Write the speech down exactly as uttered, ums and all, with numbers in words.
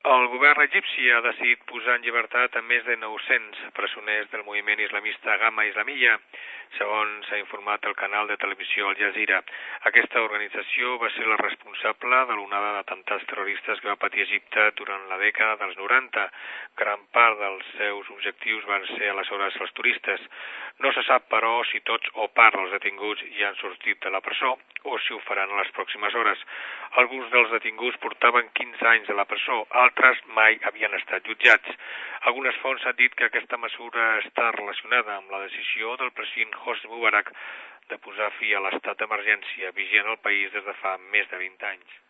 El govern egipci ha decidit posar en llibertat a més de nou-cents presoners del moviment islamista Gamma Islamiyya, segons s'ha informat el canal de televisió Al Jazeera. Aquesta organització va ser la responsable de l'onada d'atemptats terroristes que va patir Egipte durant la dècada dels noranta. Gran part dels seus objectius van ser aleshores els turistes. No se sap, però, si tots o part dels detinguts ja han sortit de la presó o si ho faran a les pròximes hores. Alguns dels detinguts portaven quinze anys a la presó, altres mai havien estat jutjats. Algunes fonts han dit que aquesta mesura està relacionada amb la decisió del president Hosni Mubarak de posar fi a l'estat d'emergència vigent al país des de fa més de vint anys.